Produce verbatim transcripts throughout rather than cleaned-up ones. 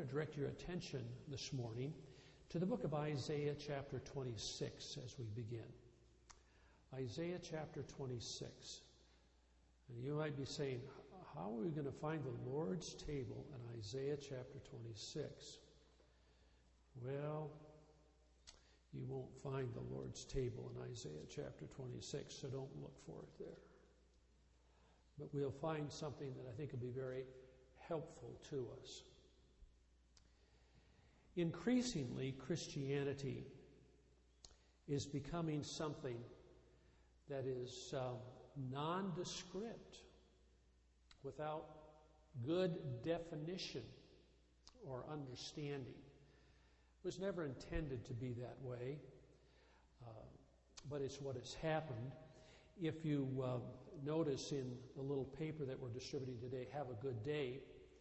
to direct your attention this morning to the book of Isaiah chapter twenty-six as we begin. Isaiah chapter twenty-six. And you might be saying, how are we going to find the Lord's table in Isaiah chapter twenty-six? Well, you won't find the Lord's table in Isaiah chapter twenty-six, so don't look for it there. But we'll find something that I think will be very helpful to us. Increasingly, Christianity is becoming something that is uh, nondescript, without good definition or understanding. It was never intended to be that way, uh, but it's what has happened. If you uh, notice in the little paper that we're distributing today, Have a Good Day,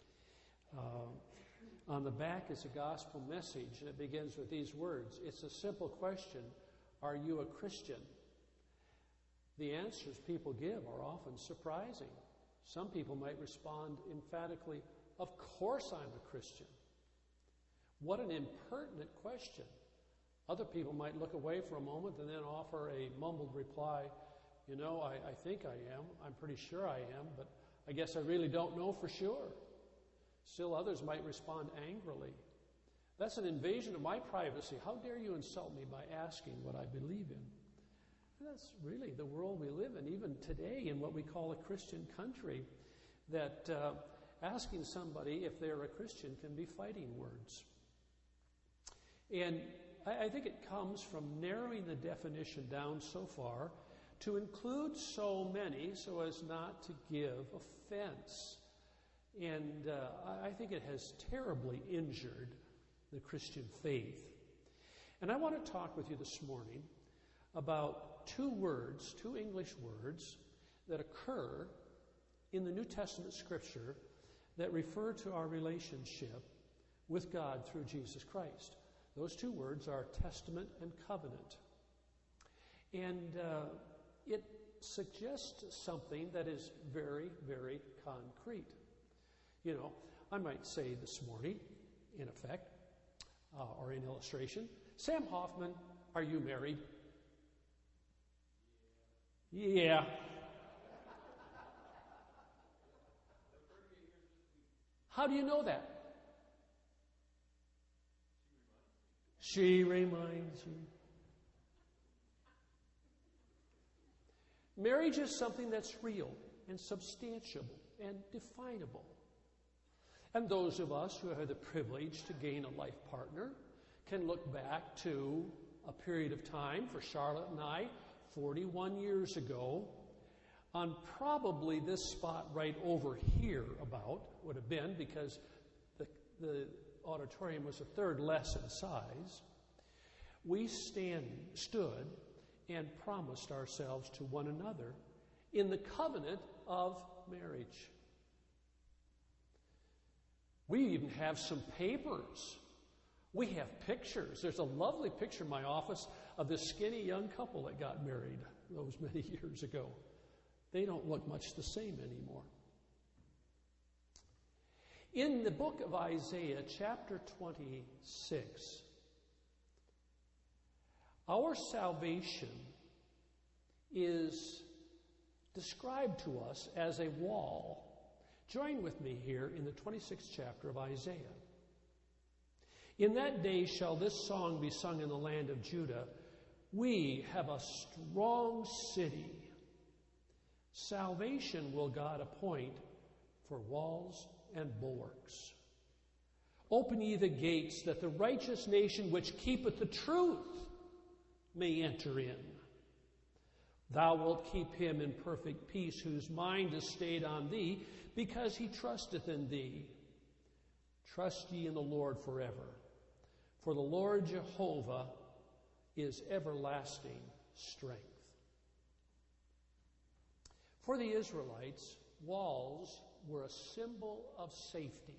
uh, on the back is a gospel message, and it begins with these words. It's a simple question: are you a Christian? The answers people give are often surprising. Some people might respond emphatically, of course I'm a Christian. What an impertinent question. Other people might look away for a moment and then offer a mumbled reply, you know, I, I think I am, I'm pretty sure I am, but I guess I really don't know for sure. Still others might respond angrily. That's an invasion of my privacy. How dare you insult me by asking what I believe in? And that's really the world we live in, even today in what we call a Christian country, that uh, asking somebody if they're a Christian can be fighting words. And I, I think it comes from narrowing the definition down so far to include so many so as not to give offense. And uh, I think it has terribly injured the Christian faith. And I want to talk with you this morning about two words, two English words that occur in the New Testament Scripture that refer to our relationship with God through Jesus Christ. Those two words are testament and covenant. And uh, it suggests something that is very, very concrete. You know, I might say this morning, in effect, uh, or in illustration, Sam Hoffman, are you married? Yeah. How do you know that? She reminds you. Marriage is something that's real and substantiable and definable. And those of us who have the privilege to gain a life partner can look back to a period of time, for Charlotte and I, forty-one years ago, on probably this spot right over here about, would have been, because the, the auditorium was a third less in size, we stand, stood and promised ourselves to one another in the covenant of marriage. We even have some papers. We have pictures. There's a lovely picture in my office of this skinny young couple that got married those many years ago. They don't look much the same anymore. In the book of Isaiah, chapter twenty-six, our salvation is described to us as a wall. Join with me here in the twenty-sixth chapter of Isaiah. In that day shall this song be sung in the land of Judah. We have a strong city. Salvation will God appoint for walls and bulwarks. Open ye the gates, that the righteous nation which keepeth the truth may enter in. Thou wilt keep him in perfect peace, whose mind is stayed on thee, because he trusteth in thee. Trust ye in the Lord forever. For the Lord Jehovah is everlasting strength. For the Israelites, walls were a symbol of safety.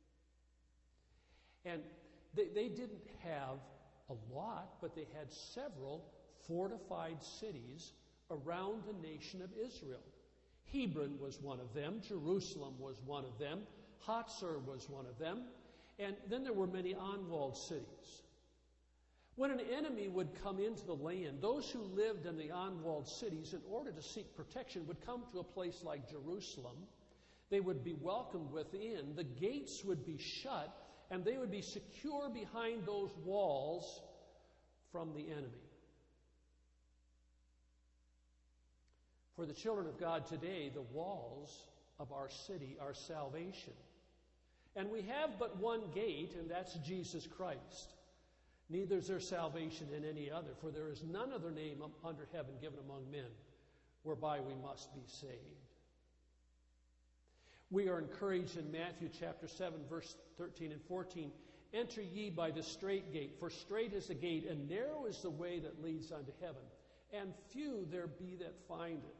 And they, they didn't have a lot, but they had several fortified cities around the nation of Israel. Hebron was one of them. Jerusalem was one of them. Hatzor was one of them. And then there were many unwalled cities. When an enemy would come into the land, those who lived in the unwalled cities, in order to seek protection, would come to a place like Jerusalem. They would be welcomed within. The gates would be shut, and they would be secure behind those walls from the enemy. For the children of God today, the walls of our city are salvation. And we have but one gate, and that's Jesus Christ. Neither is there salvation in any other, for there is none other name under heaven given among men whereby we must be saved. We are encouraged in Matthew chapter seven, verse thirteen and fourteen, enter ye by the strait gate, for strait is the gate, and narrow is the way that leads unto heaven, and few there be that find it.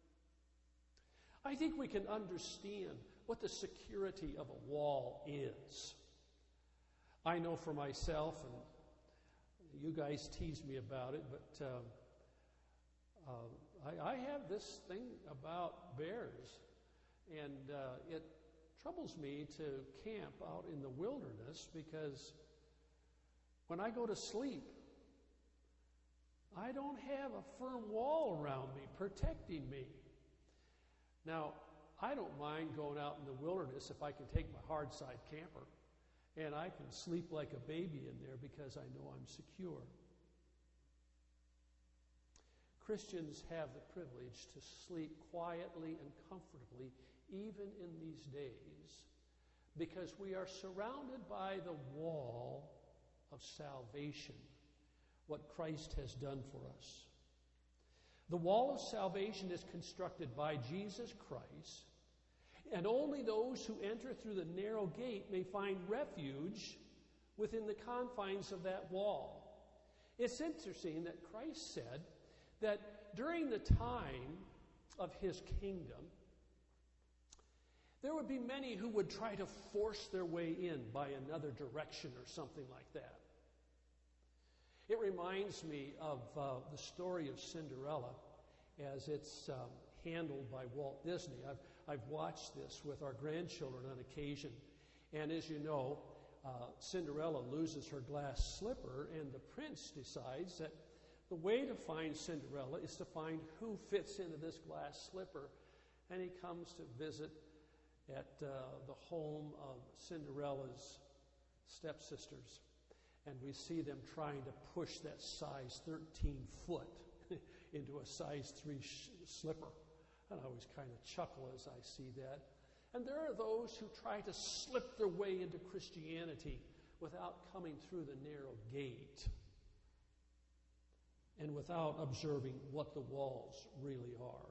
I think we can understand what the security of a wall is. I know for myself, and you guys tease me about it, but um, uh, I, I have this thing about bears, and uh, it troubles me to camp out in the wilderness because when I go to sleep, I don't have a firm wall around me protecting me. Now, I don't mind going out in the wilderness if I can take my hard side camper. And I can sleep like a baby in there because I know I'm secure. Christians have the privilege to sleep quietly and comfortably even in these days because we are surrounded by the wall of salvation, what Christ has done for us. The wall of salvation is constructed by Jesus Christ, and only those who enter through the narrow gate may find refuge within the confines of that wall. It's interesting that Christ said that during the time of his kingdom, there would be many who would try to force their way in by another direction or something like that. It reminds me of uh, the story of Cinderella as it's um, handled by Walt Disney. I've, I've watched this with our grandchildren on occasion. And as you know, uh, Cinderella loses her glass slipper, and the prince decides that the way to find Cinderella is to find who fits into this glass slipper. And he comes to visit at uh, the home of Cinderella's stepsisters. And we see them trying to push that size thirteen foot into a size three sh- slipper. And I always kind of chuckle as I see that. And there are those who try to slip their way into Christianity without coming through the narrow gate and without observing what the walls really are.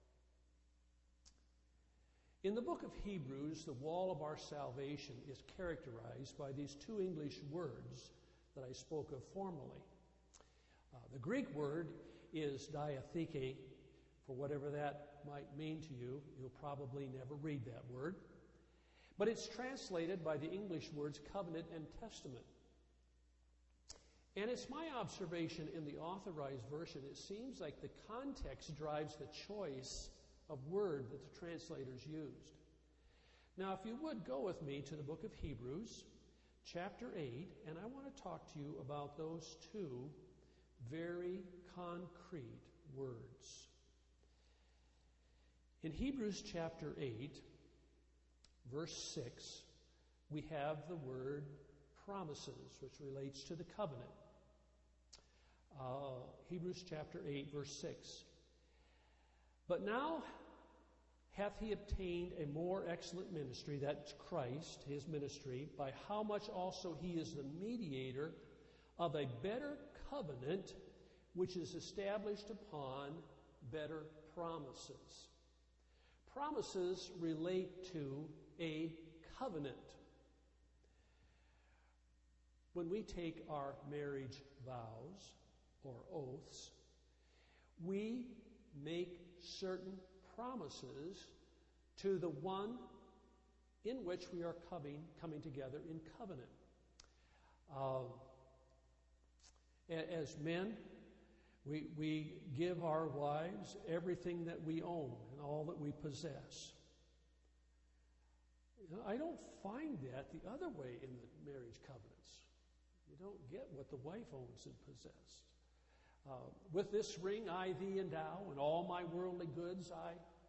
In the book of Hebrews, the wall of our salvation is characterized by these two English words that I spoke of formerly. Uh, the Greek word is diatheke. For whatever that might mean to you, you'll probably never read that word. But it's translated by the English words covenant and testament. And it's my observation in the authorized version, it seems like the context drives the choice of word that the translators used. Now, if you would go with me to the book of Hebrews, chapter eight, and I want to talk to you about those two very concrete words. In Hebrews chapter eight, verse six, we have the word promises, which relates to the covenant. Uh, Hebrews chapter eight, verse six. But now hath he obtained a more excellent ministry, that's Christ, his ministry, by how much also he is the mediator of a better covenant, which is established upon better promises. Promises relate to a covenant. When we take our marriage vows or oaths, we make certain promises to the one in which we are coming, coming together in covenant. Uh, as men, we, we give our wives everything that we own and all that we possess. You know, I don't find that the other way in the marriage covenants. You don't get what the wife owns and possesses. Uh, with this ring I thee endow, and all my worldly goods I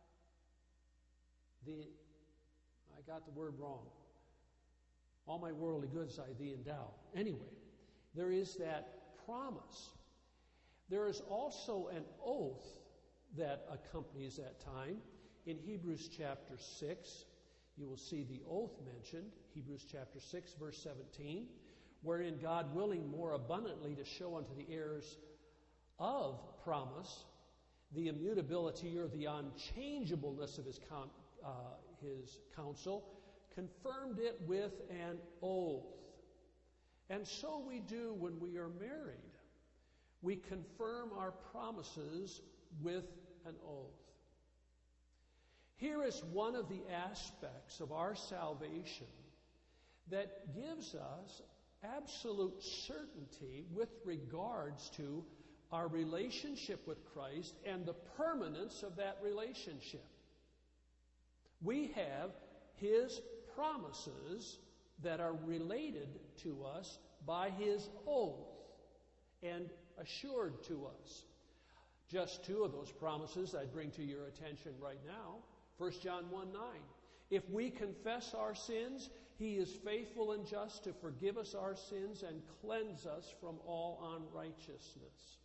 thee, I got the word wrong. All my worldly goods I thee endow. Anyway, there is that promise. There is also an oath that accompanies that time. In Hebrews chapter six, you will see the oath mentioned, Hebrews chapter six, verse seventeen, wherein God willing more abundantly to show unto the heirs of promise the immutability or the unchangeableness of his, con- uh, his counsel, confirmed it with an oath. And so we do when we are married. We confirm our promises with an oath. Here is one of the aspects of our salvation that gives us absolute certainty with regards to our relationship with Christ and the permanence of that relationship. We have His promises that are related to us by His oath and assured to us. Just two of those promises I'd bring to your attention right now. First John one nine. If we confess our sins, He is faithful and just to forgive us our sins and cleanse us from all unrighteousness.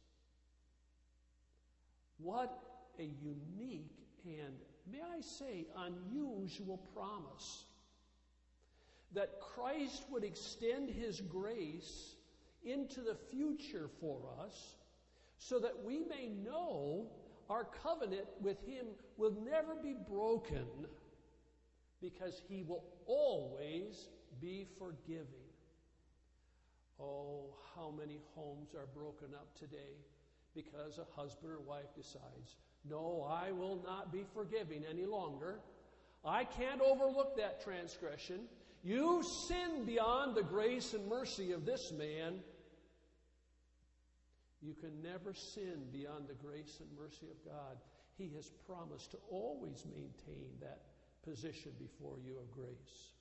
What a unique and, may I say, unusual promise. That Christ would extend His grace into the future for us so that we may know our covenant with Him will never be broken because He will always be forgiving. Oh, how many homes are broken up today because a husband or wife decides, no, I will not be forgiving any longer. I can't overlook that transgression. You sin beyond the grace and mercy of this man. You can never sin beyond the grace and mercy of God. He has promised to always maintain that position before you of grace.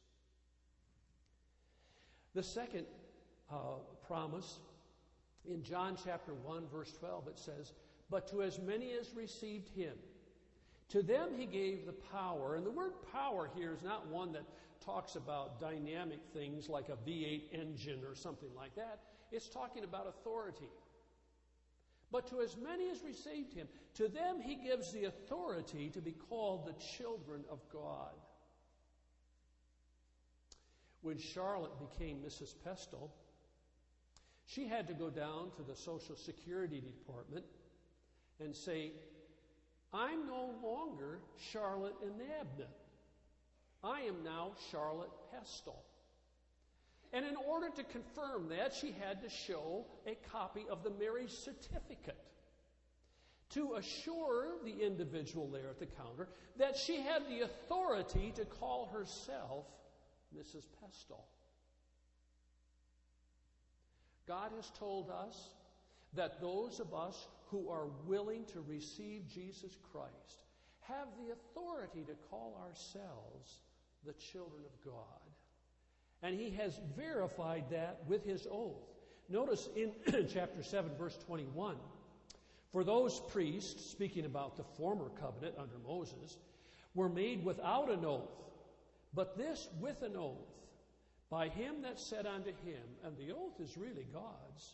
The second uh, promise, in John chapter one, verse twelve, it says, but to as many as received Him, to them He gave the power. And the word power here is not one that talks about dynamic things like a V eight engine or something like that. It's talking about authority. But to as many as received Him, to them He gives the authority to be called the children of God. When Charlotte became Missus Pestle, she had to go down to the Social Security Department and say, I'm no longer Charlotte Inabnet. I am now Charlotte Pestle. And in order to confirm that, she had to show a copy of the marriage certificate to assure the individual there at the counter that she had the authority to call herself Missus Pestle. God has told us that those of us who are willing to receive Jesus Christ have the authority to call ourselves the children of God. And He has verified that with His oath. Notice in chapter seven, verse twenty-one, for those priests, speaking about the former covenant under Moses, were made without an oath, but this with an oath, by Him that said unto him, and the oath is really God's,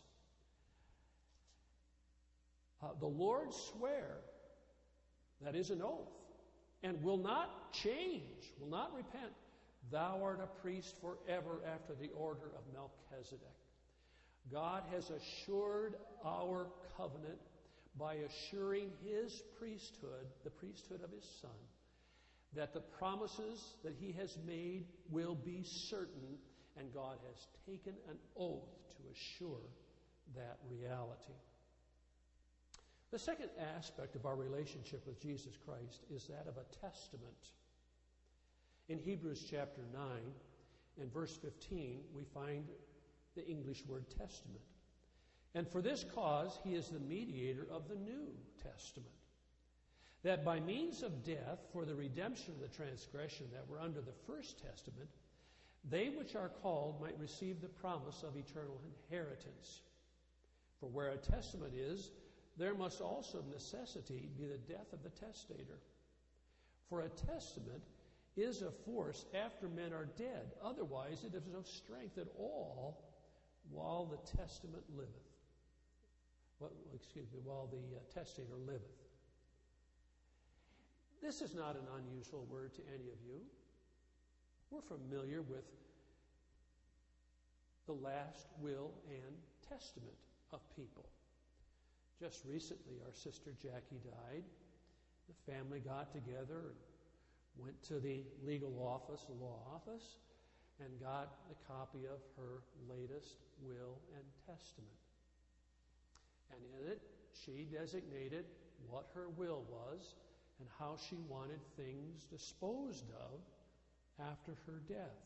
uh, the Lord swear, that is an oath, and will not change, will not repent, thou art a priest forever after the order of Melchizedek. God has assured our covenant by assuring His priesthood, the priesthood of His Son, that the promises that He has made will be certain, and God has taken an oath to assure that reality. The second aspect of our relationship with Jesus Christ is that of a testament. In Hebrews chapter nine and verse fifteen, we find the English word testament. And for this cause, He is the mediator of the New Testament. that by means of death, for the redemption of the transgression that were under the first testament, they which are called might receive the promise of eternal inheritance. For where a testament is, there must also of necessity be the death of the testator. For a testament is of force after men are dead. Otherwise it is of strength at all while the testament liveth. Well, excuse me, while the uh, testator liveth. This is not an unusual word to any of you. We're familiar with the last will and testament of people. Just recently, our sister Jackie died. The family got together and went to the legal office, the law office, and got a copy of her latest will and testament. And in it, she designated what her will was and how she wanted things disposed of after her death.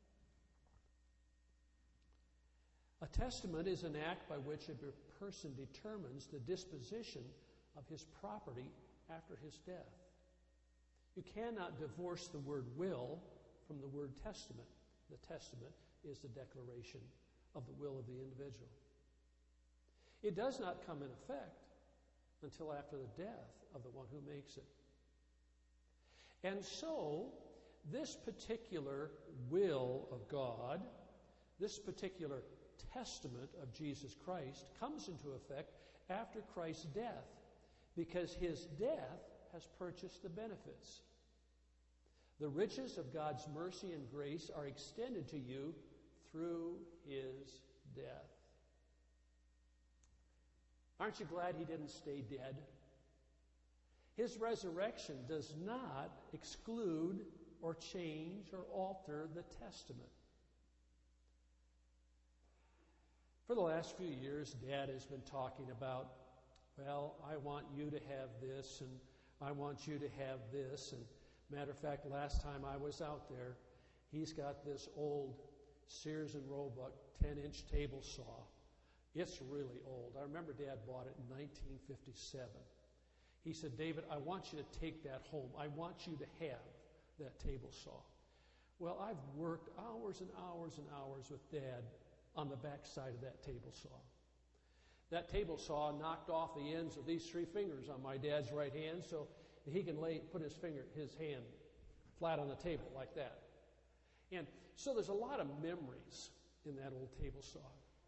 A testament is an act by which a person determines the disposition of his property after his death. You cannot divorce the word will from the word testament. The testament is the declaration of the will of the individual. It does not come in effect until after the death of the one who makes it. And so, this particular will of God, this particular testament of Jesus Christ, comes into effect after Christ's death, because his death has purchased the benefits. The riches of God's mercy and grace are extended to you through his death. Aren't you glad he didn't stay dead? His resurrection does not exclude or change or alter the testament. For the last few years, Dad has been talking about, well, I want you to have this, and I want you to have this. And matter of fact, last time I was out there, he's got this old Sears and Roebuck ten-inch table saw. It's really old. I remember Dad bought it in nineteen fifty-seven. He said, David, I want you to take that home. I want you to have that table saw. Well, I've worked hours and hours and hours with Dad on the back side of that table saw. That table saw knocked off the ends of these three fingers on my dad's right hand so he can lay, put his finger, his hand flat on the table like that. And so there's a lot of memories in that old table saw.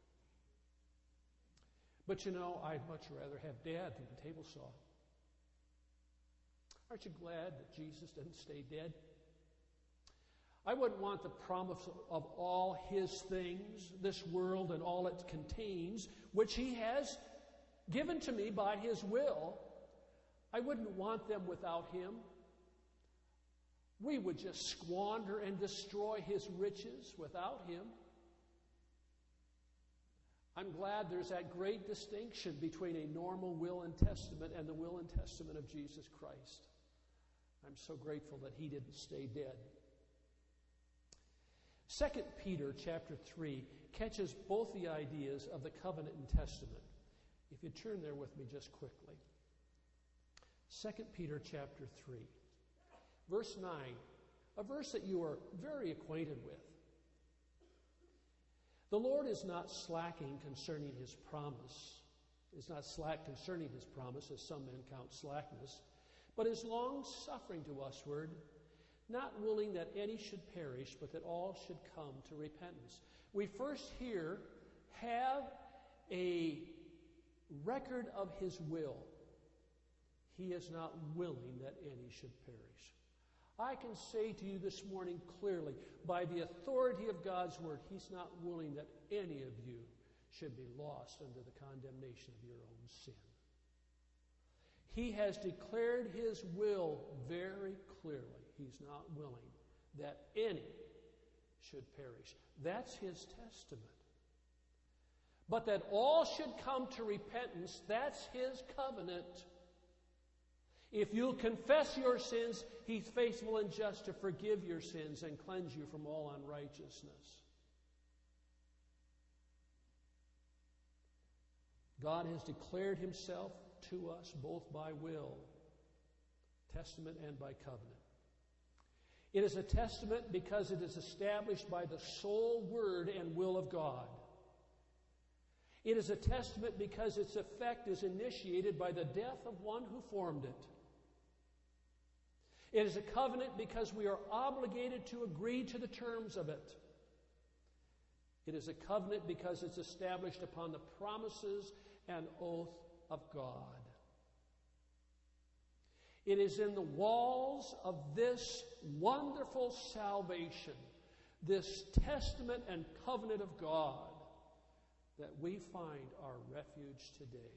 But you know, I'd much rather have Dad than the table saw. Aren't you glad that Jesus didn't stay dead? I wouldn't want the promise of all his things, this world and all it contains, which he has given to me by his will. I wouldn't want them without him. We would just squander and destroy his riches without him. I'm glad there's that great distinction between a normal will and testament and the will and testament of Jesus Christ. I'm so grateful that he didn't stay dead. Second Peter chapter three catches both the ideas of the covenant and testament. If you turn there with me just quickly. Second Peter chapter three, verse nine, a verse that you are very acquainted with. The Lord is not slacking concerning his promise, is not slack concerning his promise, as some men count slackness, but is long-suffering to usward, not willing that any should perish, but that all should come to repentance. We first here have a record of his will. He is not willing that any should perish. I can say to you this morning clearly, by the authority of God's word, he's not willing that any of you should be lost under the condemnation of your own sin. He has declared his will very clearly. He's not willing that any should perish. That's his testament. But that all should come to repentance, that's his covenant. If you'll confess your sins, he's faithful and just to forgive your sins and cleanse you from all unrighteousness. God has declared himself to us both by will Testament and by covenant. It is a testament because it is established by the sole word and will of God. It is a testament because its effect is initiated by the death of one who formed it. It is a covenant because we are obligated to agree to the terms of it. It is a covenant because it's established upon the promises and oath of God. It is in the walls of this wonderful salvation, this testament and covenant of God, that we find our refuge today.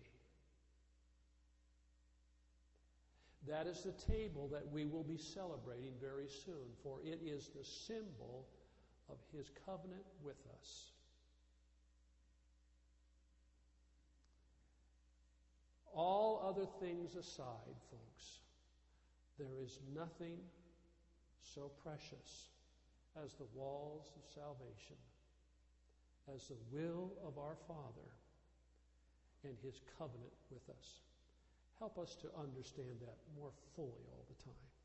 That is the table that we will be celebrating very soon, for it is the symbol of His covenant with us. All other things aside, folks, there is nothing so precious as the walls of salvation, as the will of our Father and His covenant with us. Help us to understand that more fully all the time.